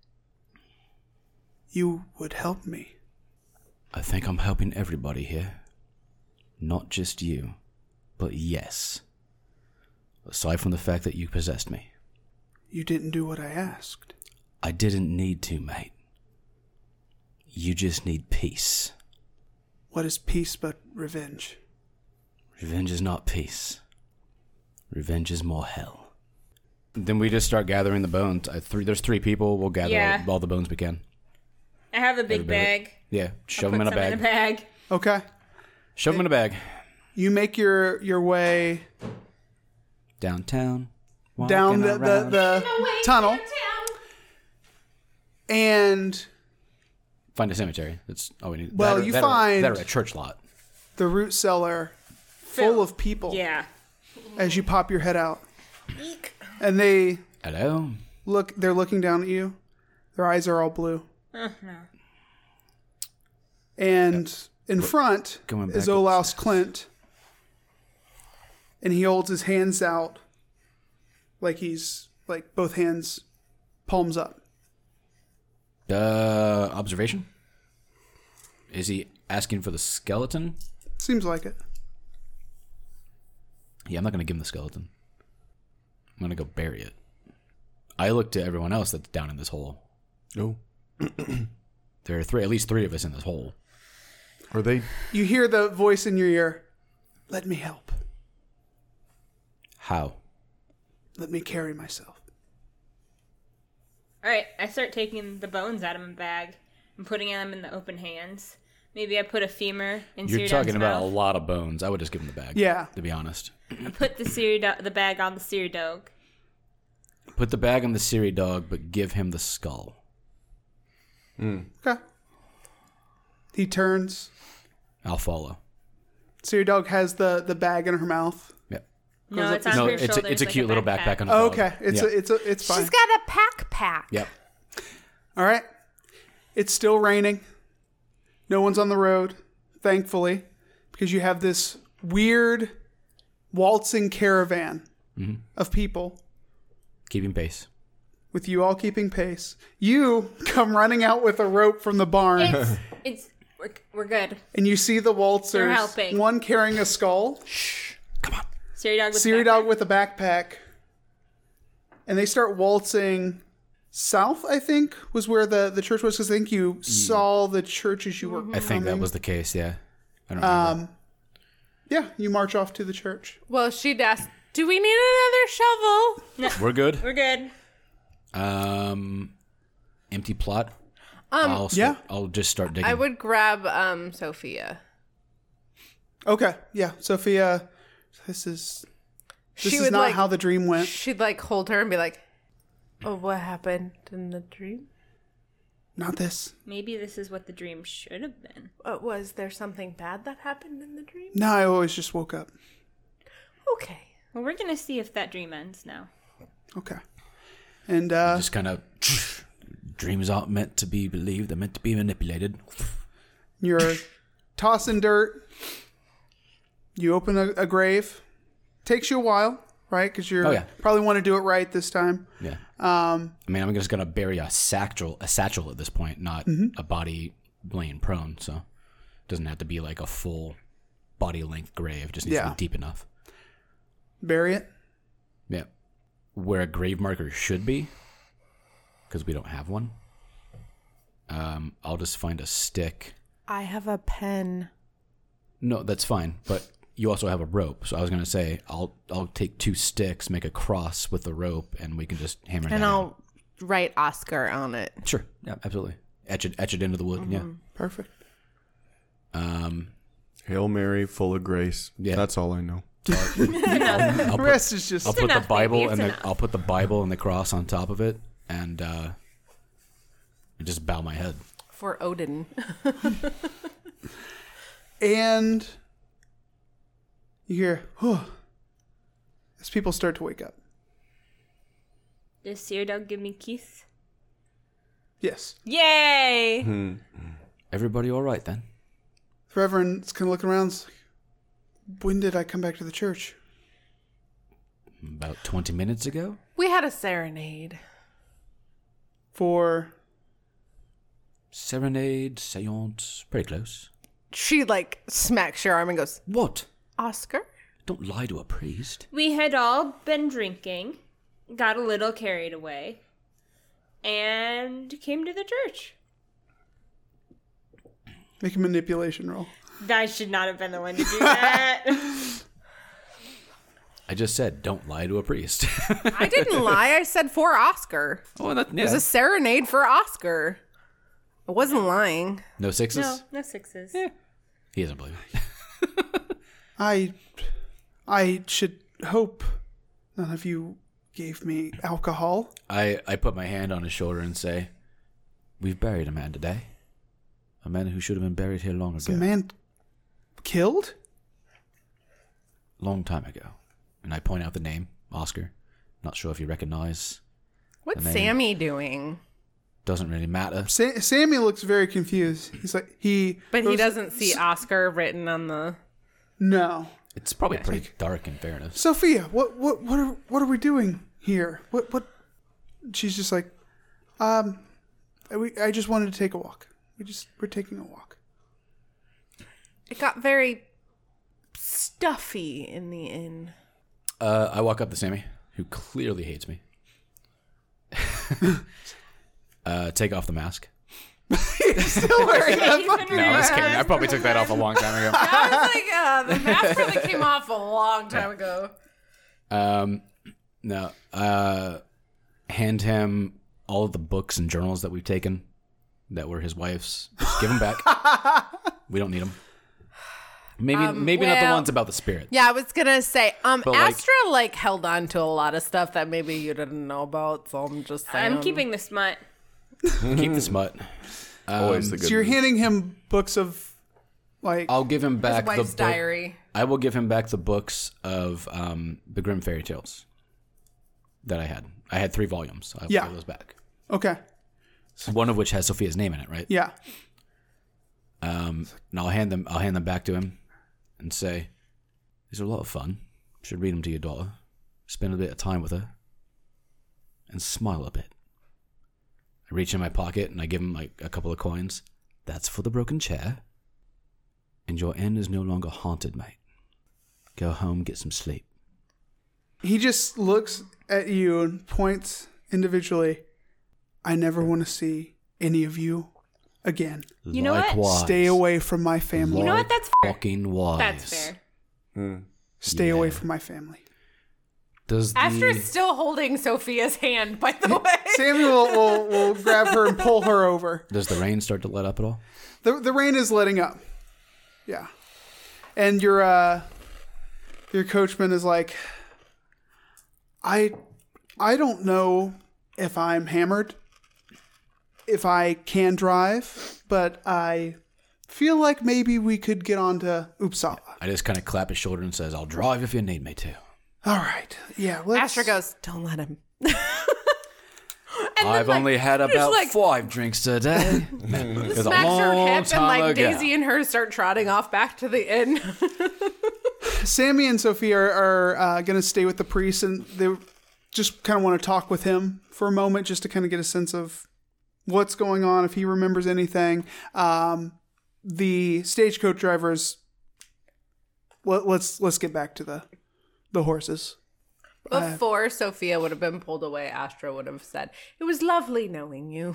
You would help me. I think I'm helping everybody here. Not just you, but yes. Aside from the fact that you possessed me. You didn't do what I asked. I didn't need to, mate. You just need peace. What is peace but revenge? Revenge is not peace. Revenge is more hell. Then we just start gathering the bones. I, three, there's three people. We'll gather Yeah. all, all the bones we can. I have a big Everybody- bag. Yeah, shove Put them in a some bag. in a bag. Okay. Shove them in a bag. You make your your way Downtown. down walking the, the, around. the tunnel and Find a cemetery. That's all we need. Well, That or- you that or- find- that or a church lot. the root cellar full of people Yeah. as you pop your head out. And they Hello. look they're looking down at you. Their eyes are all blue. And in front Going is back Olaus Clint. And he holds his hands out like he's like both hands palms up. Uh, observation. Is he asking for the skeleton? Seems like it. Yeah, I'm not going to give him the skeleton. I'm going to go bury it. I look to everyone else that's down in this hole. Oh, There are three, at least three of us in this hole. are they? You hear the voice in your ear. Let me help. How? Let me carry myself. All right. I start taking the bones out of my bag and putting them in the open hands. Maybe I put a femur in You're Cyrodiil's talking about a mouth. lot of bones. I would just give him the bag. Yeah. To be honest. I put the Cyrodiil, the bag on the Cyrodiil. Put the bag on the Siri dog, but give him the skull. Okay. He turns. I'll follow. So your dog has the, the bag in her mouth. Yep. No, Goes up it's on the- No, her it's a, shoulders it's a like cute little backpack on a Oh, dog. okay. It's yeah. a, it's a, it's fine. She's got a pack pack. Yep. All right. It's still raining. No one's on the road, thankfully, because you have this weird waltzing caravan of people Keeping pace. with you all keeping pace. You come running out with a rope from the barn, It's, it's we're, we're good. and you see the waltzers. They're helping. One carrying a skull, Cyrodiil with Siri backpack. dog with a backpack, and they start waltzing south. I think was where the, the church was, because I think you saw the church as you were. I think that coming. was the case, yeah. I don't remember. Yeah, you march off to the church. Well, she'd ask, do we need another shovel? We're good. We're good. Um, empty plot. Um, I'll yeah. start, I'll just start digging. I would grab um Sophia. Okay, yeah, Sophia. This is this She is would, not like- how the dream went. She'd like hold her and be like, Oh, what happened in the dream? Not this. Maybe this is what the dream should have been. Uh, was there something bad that happened in the dream? No, I always just woke up. Okay. Well, we're gonna see if that dream ends now. Okay. And uh, Just kind of dreams aren't meant to be believed; they're meant to be manipulated. you're tossing dirt. You open a, a grave. Takes you a while, right? Because you Oh, yeah. probably want to do it right this time. Yeah. Um, I mean, I'm just gonna bury a satchel, a satchel at this point, not a body laying prone. So, it doesn't have to be like a full body length grave. Just needs Yeah. to be deep enough. bury it. Yeah. Where a grave marker should be, because we don't have one. Um, I'll just find a stick. I have a pen. No, that's fine. But you also have a rope. So I was gonna say, I'll I'll take two sticks, make a cross with the rope, and we can just hammer it And down. I'll write Oscar on it. Sure. Yeah, absolutely. Etch it, etch it into the wood. Yeah. Perfect. Um, Hail Mary, full of grace. Yeah. That's all I know. I'll The put, rest is just I'll put enough, the Bible baby, it's and the enough. I'll put the Bible and the cross on top of it, and uh, just bow my head. For Odin. and you hear, "Huh," as people start to wake up. Does Seerdog give me keys? Yes. Yay! Everybody all right then? The Reverend's kind of looking around. It's like, when did I come back to the church? About twenty minutes ago. We had a serenade. For Serenade, seance, pretty close. She, like, smacks your arm and goes, What? Oscar? Don't lie to a priest. We had all been drinking, got a little carried away, and came to the church. make a manipulation roll. I should not have been the one to do that. I just said, don't lie to a priest. I didn't lie. I said for Oscar. oh, that, It was a serenade for Oscar. I wasn't lying. No sixes? no, no sixes. He doesn't believe it. I, I should hope none of you gave me alcohol. I, I put my hand on his shoulder and say, we've buried a man today. A man who should have been buried here long The ago. man killed? Long time ago. And I point out the name, Oscar. Not sure if you recognize. What's name. Sammy doing? Doesn't really matter. Sa- Sammy looks very confused. He's like, he. But he goes, doesn't see Oscar written on the... No. It's probably pretty dark in fairness. Sophia, what, what, what are, what are we doing here? What, what? She's just like, um, we, I just wanted to take a walk. We just, we're taking a walk. It got very stuffy in the inn. Uh, I walk up to Sammy, who clearly hates me. uh, take off the mask. Still wearing Yeah, he's been No, I'm just wearing- kidding. I probably took that off a long time ago. I was like, uh, the mask probably came off a long time ago. Um, no. Uh, hand him all of the books and journals that we've taken that were his wife's. Just give them back. We don't need them. Maybe, maybe not the well- ones about the spirit. Yeah, I was gonna say, um, But, like- Astra like held on to a lot of stuff that maybe you didn't know about. So I'm just saying. I'm keeping the smut. Keep the smut. Always the good So you're news. handing him books of, like, I'll give him his back the wife's book. diary. I will give him back the books of um, the Grimm fairy tales that I had. I had three volumes. I will Yeah. give those back. okay, One of which has Sophia's name in it, right? yeah. Um, and I'll hand them. I'll hand them back to him, and say, "These are a lot of fun. You should read them to your daughter. Spend a bit of time with her, and smile a bit." I reach in my pocket and I give him like a couple of coins. That's for the broken chair. And your inn is no longer haunted, mate. Go home, get some sleep. He just looks at you and points individually. I never want to see any of you again. You know what? Likewise. Stay away from my family. You know what? That's fair. Fucking wise. That's fair. Stay Yeah. away from my family. Does the... Astra's still holding Sophia's hand, by the way. Samuel will, will grab her and pull her over. Does the rain start to let up at all? The the rain is letting up. Yeah. And your uh your coachman is like, I I don't know if I'm hammered, if I can drive, but I feel like maybe we could get on to Uppsala. I just kind of clap his shoulder and says, "I'll drive if you need me to." All right. Yeah. Let's, Astra goes, don't let him. I've like, only had about like- five drinks today. It was a Smacks her long hip and time like ago. Daisy and her start trotting off back to the inn. Sammy and Sophie are, are uh, going to stay with the priest, and they just kind of want to talk with him for a moment, just to kind of get a sense of what's going on, if he remembers anything. Um, the stagecoach drivers. Let, let's let's get back to the the horses. Before Sophia would have been pulled away, Astra would have said, "It was lovely knowing you."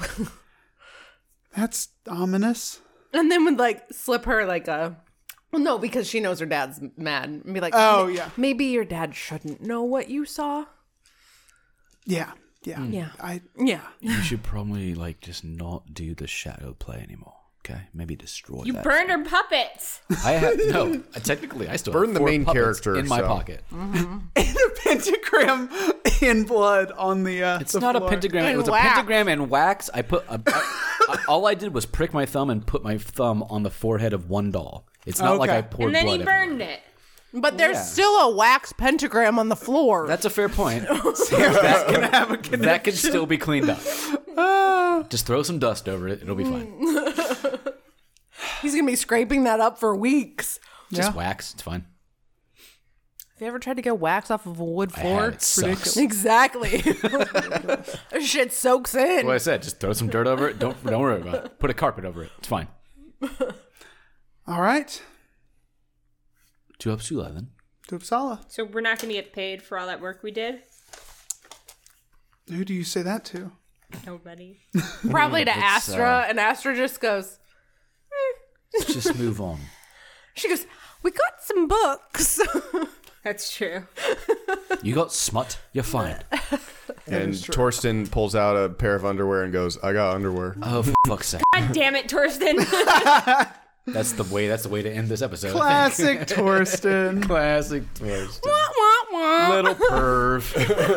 That's ominous. And then would like slip her like a, well, no, because she knows her dad's mad, and be like, Oh, yeah. maybe your dad shouldn't know what you saw." Yeah, yeah, Yeah. I Yeah. You should probably like just not do the shadow play anymore. Okay, maybe destroy. You that. burned her puppets. I have no. I, technically, I still Burn have the four main puppets character, in my so. pocket. and a pentagram in blood on the. Uh, It's the not floor. a pentagram. And it was wax. a pentagram and wax. I put. A, I, I, all I did was prick my thumb and put my thumb on the forehead of one doll. It's not like Okay. I poured And then blood he everywhere. burned it. But there's Yeah. still a wax pentagram on the floor. That's a fair point. that, can have a that can still be cleaned up. Just throw some dust over it. It'll be fine. He's going to be scraping that up for weeks. Just Yeah. wax. It's fine. Have you ever tried to get wax off of a wood I floor? have. It sucks. Exactly. This shit soaks in. What I said. Just throw some dirt over it. Don't don't worry about it. Put a carpet over it. It's fine. All right, To Uppsala then. to Uppsala. So we're not going to get paid for all that work we did? Who do you say that to? Nobody. Probably to It's, Astra, uh, and Astra just goes, Let's just move on. she goes, we got some books. That's true. You got smut. You're fine. And Torsten pulls out a pair of underwear and goes, "I got underwear." Oh, for fuck's sake. God damn it, Torsten. That's the way. That's the way to end this episode. I Classic think. Torsten. Classic Torsten. Wah, wah, wah. Little perv.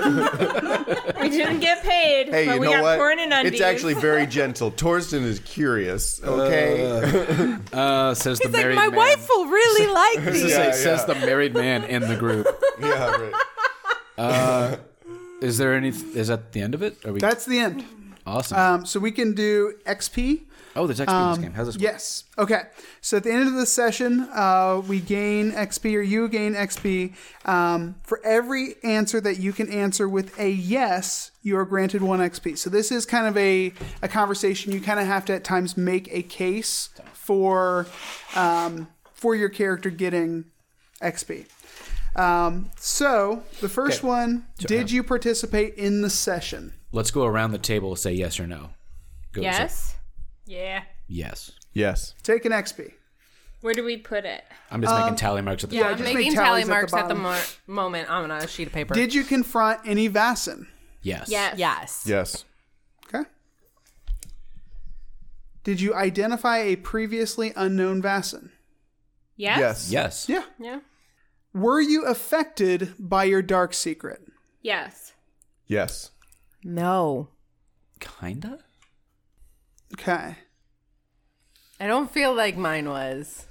We didn't get paid, Hey, but you we know got what? porn and undies. It's actually very gentle. Torsten is curious. Okay. Uh, says the He's like, married my man. wife will really like This these. is Yeah, it says the married man in the group. yeah. Right. Is there any? Is that the end of it? Are we That's the end. awesome? Um, so we can do X P. oh, there's X P in this game. How's this? work? Yes. Okay. So at the end of the session, uh, we gain X P, or you gain X P. Um, for every answer that you can answer with a yes, you are granted one X P. So this is kind of a, a conversation. You kind of have to at times make a case for um, for your character getting X P. Um, so the first Okay. one, did you participate in the session? Let's go around the table and say yes or no. Go, so- Yes? Yeah. yes. Yes. Take an X P. Where do we put it? I'm just making tally marks at the Yeah, top. I'm just making make tally tallies at the marks at the, bottom. mar- moment on a sheet of paper. Did you confront any Vassin? Yes. Yes. Yes. Yes. Okay. Did you identify a previously unknown Vassin? Yes? Yes. Yes. Yeah. Yeah. Were you affected by your dark secret? Yes. Yes. No. Kinda. Okay. I don't feel like mine was.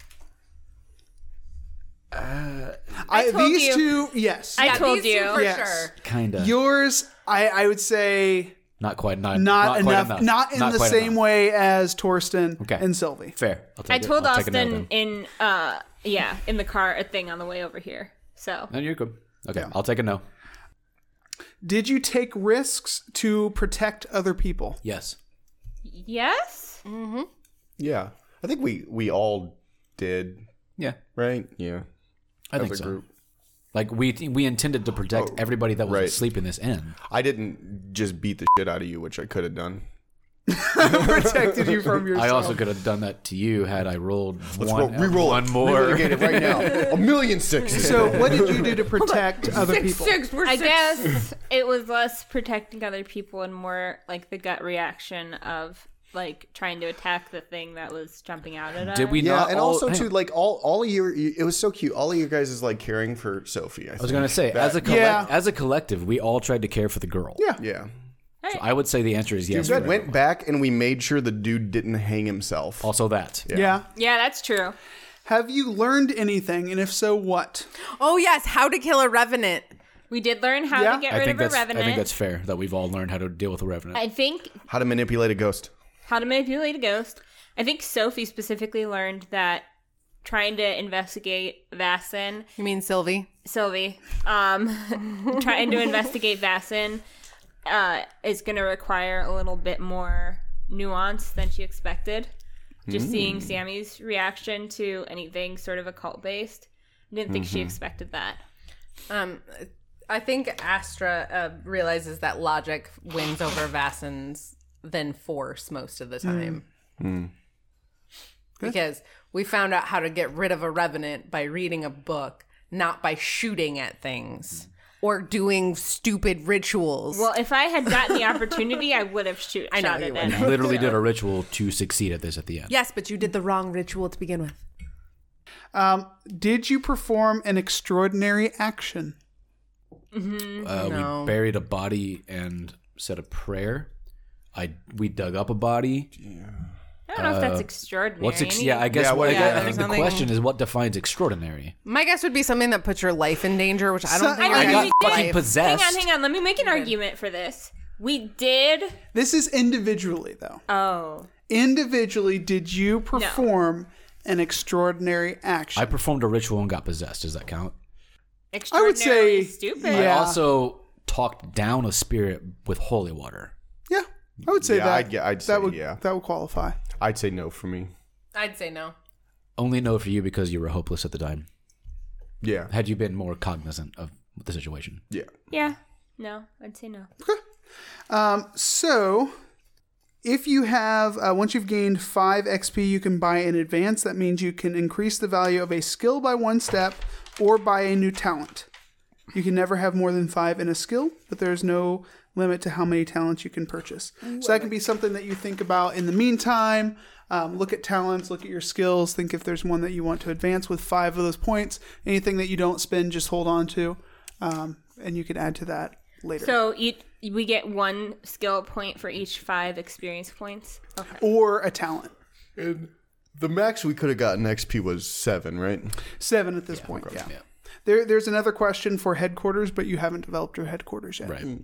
I, told these you. two, yes. I told these two you. for Yes. sure. Kinda. Yours, I, I would say not quite. Not, not, not quite enough, enough. Not in the quite same enough. way as Torsten Okay. and Sylvie. Fair. I'll take I it. told I'll take a no Austin then. in, uh, yeah, in the car, a thing on the way over here. So, No, you're good. Okay, I'll take a no. Did you take risks to protect other people? Yes. yes? Yeah. I think we we all did, Yeah. right? Yeah. I think As a so. group. Like we we intended to protect Oh, everybody that was right. asleep in this inn. I didn't just beat the shit out of you, which I could have done. Protected you from yourself. I also could have done that to you had I rolled Let's one, roll, re-roll one it. more. Relitigate it right now. A million sixes. So what did you do to protect other Six, people? six, we're I six. guess it was less protecting other people and more like the gut reaction of like trying to attack the thing that was jumping out at us. Did we yeah, not? and all, also hang too, on. like all all of your, it was so cute. All of you guys is like caring for Sophie. I, I was gonna say, as a collect, Yeah. as a collective, we all tried to care for the girl. Yeah. yeah, So I would say the answer is yes. We for went everyone. back and we made sure the dude didn't hang himself. Also that. Yeah. Yeah, that's true. Have you learned anything, and if so, what? Oh yes, how to kill a revenant. We did learn how Yeah. to get I rid think of a that's I revenant. think that's fair that we've all learned how to deal with a revenant. I think How to manipulate a ghost. how to manipulate a ghost. I think Sophie specifically learned that trying to investigate Vassin, You mean Sylvie? Sylvie, um, trying to investigate Vassin uh, is going to require a little bit more nuance than she expected. Just seeing Sammy's reaction to anything sort of occult based, I didn't think she expected that. Um, I think Astra uh, realizes that logic wins over Vassin's than force most of the time. Because we found out how to get rid of a revenant by reading a book, not by shooting at things or doing stupid rituals. Well, if I had gotten the opportunity, I would have shoot, I know shot you it would. in. Literally did a ritual to succeed at this at the end. Yes, but you did the wrong ritual to begin with. Um, did you perform an extraordinary action? Uh, No. We buried a body and said a prayer. I we dug up a body. I don't know if that's extraordinary. What's ex- Any- yeah? I guess Yeah, what, what- I, yeah, I think the something- question is what defines extraordinary. My guess would be something that puts your life in danger, which I So- don't think I I, mean, got we fucking life. possessed. Hang on, hang on. Let me make an argument for this. We did. This is individually, though. Oh. Individually, did you perform an extraordinary action? I performed a ritual and got possessed. Does that count? Extraordinarily say- stupid. I Yeah. also talked down a spirit with holy water. yeah, I would say Yeah, that. I'd- I'd say that would yeah. that would qualify. I'd say no for me. I'd say no. Only no for you because you were hopeless at the time. Yeah. Had you been more cognizant of the situation. Yeah. Yeah. No, I'd say no. Um, so, if you have, uh, once you've gained five X P, you can buy in advance. That means you can increase the value of a skill by one step or buy a new talent. You can never have more than five in a skill, but there's no limit to how many talents you can purchase. So that can be something that you think about in the meantime. Um, look at talents, look at your skills, think if there's one that you want to advance with five of those points. Anything that you don't spend, just hold on to, um, and you can add to that later. So each, we get one skill point for each five experience points. Okay. Or a talent. And the max we could have gotten X P was seven, right? Seven at this point, yeah. yeah. There, there's another question for headquarters, but you haven't developed your headquarters yet. Right.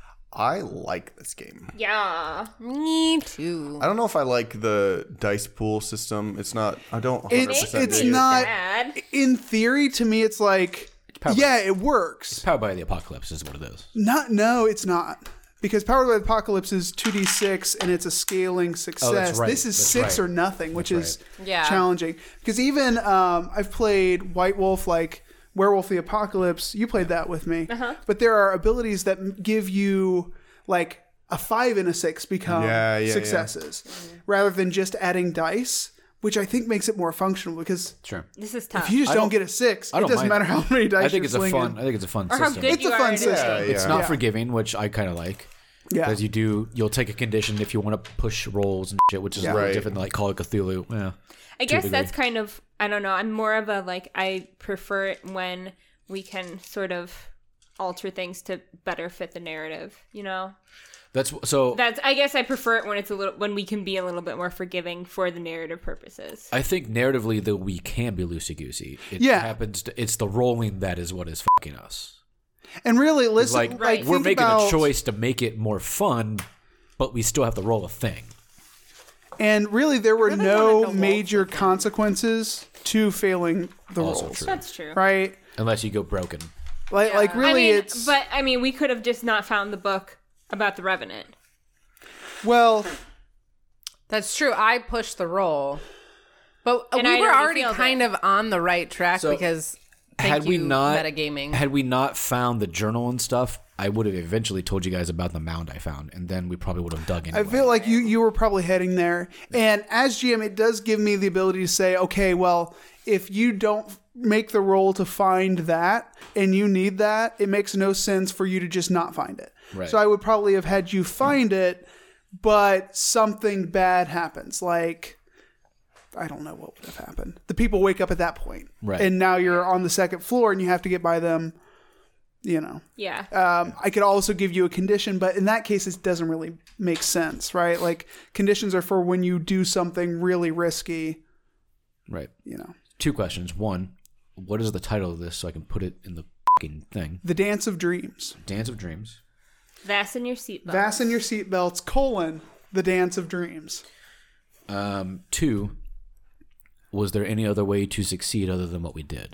I like this game. Yeah. Me too. I don't know if I like the dice pool system. It's not. I don't. one hundred It's percent it's dig it. not. Bad. In theory, to me, it's like, yeah, it works. Powered by the apocalypse is what it is. Not, no, it's not. Because Powered by the Apocalypse is two d six and it's a scaling success. right. This is That's six right. or nothing, which is Yeah. challenging. Because even um, I've played White Wolf, like Werewolf the Apocalypse. You played that with me. Uh-huh. But there are abilities that m- give you like a five and a six become Yeah, yeah, yeah. successes rather than just adding dice, which I think makes it more functional because Sure. This is tough. if you just I don't, don't- get a six, I it don't doesn't mind matter it. how many dice I think you're it's a slinging. fun. I think it's a fun or how system. good It's you a are fun at it. system. Yeah, It's yeah. not Yeah. forgiving, which I kind of like. Yeah. Because you do, you'll take a condition if you want to push rolls and shit, which is a little Right. different than like Call of Cthulhu. Yeah. I to a guess degree. that's kind of, I don't know. I'm more of a like, I prefer it when we can sort of alter things to better fit the narrative, you know? That's so. That's, I guess I prefer it when it's a little, when we can be a little bit more forgiving for the narrative purposes. I think narratively, though, we can be loosey goosey. It Yeah. happens. To, it's the rolling that is what is fucking us. And really, It's listen, like, like, Right. we're think making about- a choice to make it more fun, but we still have to roll a thing. And really, there were really no wanted to major consequences to failing the Also rolls, true. That's true. right? Unless you go broken. Like, like I really, mean, it's but I mean, we could have just not found the book about the Revenant. well, That's true. I pushed the roll. But And we I were already already failed kind it. of on the right track So, because thank had we you, not metagaming. had we not found the journal and stuff, I would have eventually told you guys about the mound I found, and then we probably would have dug in. I feel like you you were probably heading there. And as G M, it does give me the ability to say, okay, well, if you don't make the roll to find that and you need that, it makes no sense for you to just not find it. Right. So I would probably have had you find it, but something bad happens, like I don't know what would have happened. The people wake up at that point. Right. And now you're on the second floor and you have to get by them You know. Yeah. Um, I could also give you a condition, but in that case, it doesn't really make sense, right? Like, conditions are for when you do something really risky, Right. you know. Two questions. One, what is the title of this so I can put it in the fucking thing? The Dance of Dreams. Dance of Dreams. Fasten your seatbelt. Fasten your seatbelts, colon, The Dance of Dreams. Um, two, was there any other way to succeed other than what we did?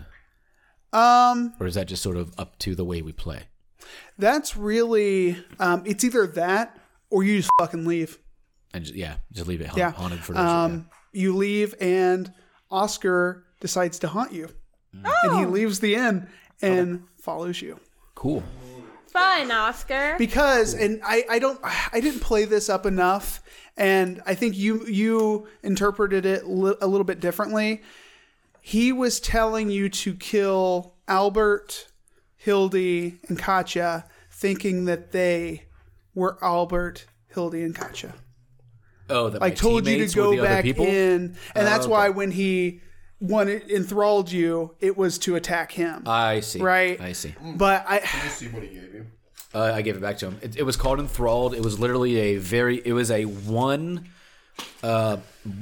Um, Or is that just sort of up to the way we play? that's really, um, it's either that or you just fucking leave. And just, yeah, just leave it ha- Yeah. haunted for those. Um, you leave and Oscar decides to haunt you. And he leaves the inn and follows you. Cool. Fun, Oscar. Because, and I, I don't, I didn't play this up enough, and I think you you interpreted it li- a little bit differently. He was telling you to kill Albert, Hildy, and Katya, thinking that they were Albert, Hildy, and Katya. Oh, that I my told you teammates to were go the other back people? in, and that's okay. why when he when it enthralled you, it was to attack him, I see. right? I see. But I, See what he gave you. Uh, I gave it back to him. It, it was called Enthralled. It was literally a very. It was a one, uh,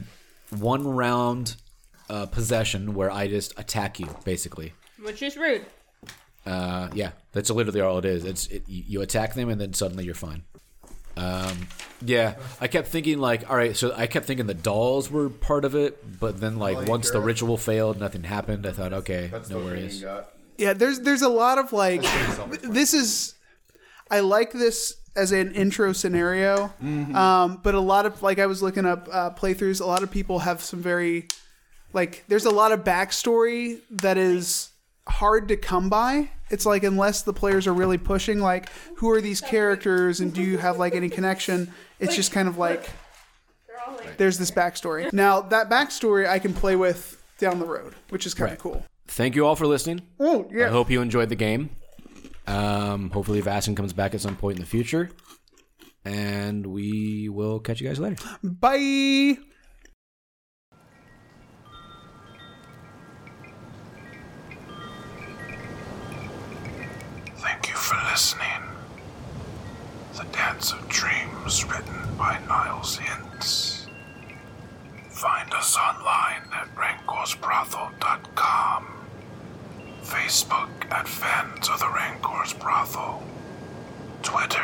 one round uh, possession where I just attack you, basically. Which is rude. Uh, yeah, that's literally all it is. It's it, you attack them and then suddenly you're fine. Um, yeah, I kept thinking like, all right, so I kept thinking the dolls were part of it, but then like Like, once the uh, ritual failed, nothing happened. I thought, okay, That's no the feeling worries. you got. yeah, there's there's a lot of like, this is, I like this as an intro scenario, um, but a lot of like I was looking up uh, playthroughs. A lot of people have some very, like, there's a lot of backstory that is hard to come by. It's like unless the players are really pushing, like, who are these characters and do you have like any connection? It's just kind of like there's this backstory. Now that backstory I can play with down the road, which is kind of Right. cool. Thank you all for listening. Oh yeah. I hope you enjoyed the game. Um, hopefully Vassen comes back at some point in the future. And we will catch you guys later. Bye. Thank you for listening. The Dance of Dreams, written by Niles Hintz. Find us online at rancor's brothel dot com. Facebook at Fans of the Rancor's Brothel. Twitter